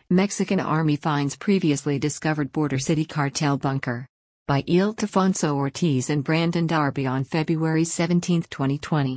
Mexican Army finds previously discovered Border City cartel bunker. By Ildefonso Ortiz and Brandon Darby on February 17, 2020.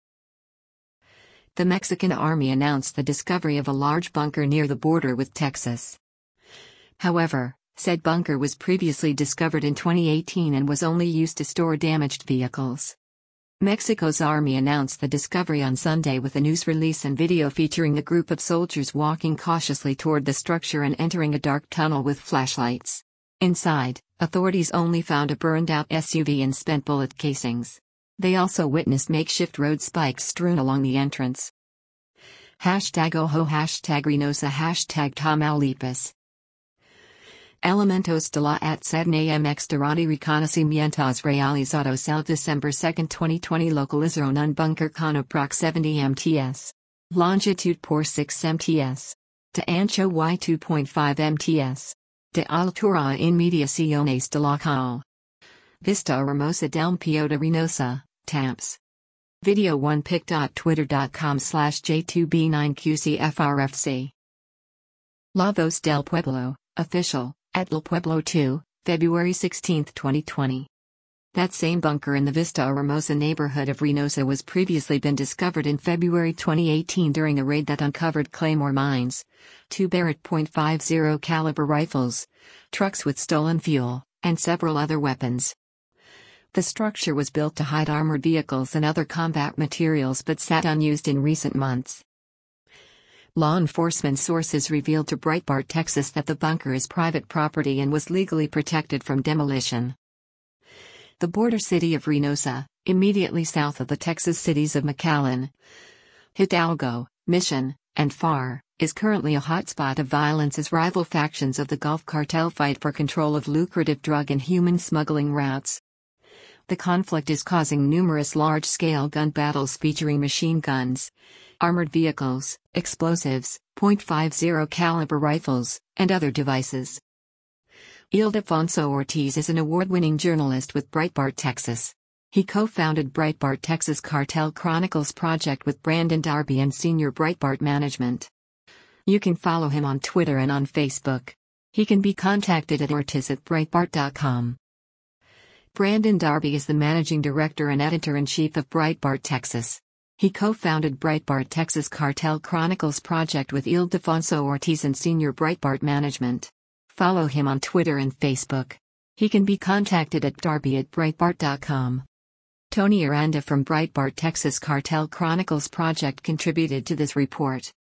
The Mexican Army announced the discovery of a large bunker near the border with Texas. However, said bunker was previously discovered in 2018 and was only used to store damaged vehicles. Mexico's army announced the discovery on Sunday with a news release and video featuring a group of soldiers walking cautiously toward the structure and entering a dark tunnel with flashlights. Inside, authorities only found a burned-out SUV and spent bullet casings. They also witnessed makeshift road spikes strewn along the entrance. #Ojo #Reynosa #Tamaulipas. Elementos de la ATSEDNAMX durante reconocimientos realizados el December 2, 2020 localizaron un bunker con aprox 70 mts. Longitud por 6 mts. De ancho y 2.5 mts. De altura a inmediaciones de la calle. Vista Hermosa del Pio de Reynosa, Tamps. Video 1 pic.twitter.com/J2B9QCFRFC. La Voz del Pueblo, official. At El Pueblo 2, February 16, 2020. That same bunker in the Vista Hermosa neighborhood of Reynosa was previously been discovered in February 2018 during a raid that uncovered claymore mines, 2 Barrett .50 caliber rifles, trucks with stolen fuel, and several other weapons. The structure was built to hide armored vehicles and other combat materials but sat unused in recent months. Law enforcement sources revealed to Breitbart Texas that the bunker is private property and was legally protected from demolition. The border city of Reynosa, immediately south of the Texas cities of McAllen, Hidalgo, Mission, and Pharr, is currently a hotspot of violence as rival factions of the Gulf Cartel fight for control of lucrative drug and human smuggling routes. The conflict is causing numerous large-scale gun battles featuring machine guns, armored vehicles, explosives, .50 caliber rifles, and other devices. Ildefonso Ortiz is an award-winning journalist with Breitbart Texas. He co-founded Breitbart Texas Cartel Chronicles project with Brandon Darby and senior Breitbart management. You can follow him on Twitter and on Facebook. He can be contacted at ortiz@breitbart.com. Brandon Darby is the managing director and editor-in-chief of Breitbart Texas. He co-founded Breitbart Texas Cartel Chronicles project with Ildefonso Ortiz and senior Breitbart management. Follow him on Twitter and Facebook. He can be contacted at darby@breitbart.com. Tony Aranda from Breitbart Texas Cartel Chronicles project contributed to this report.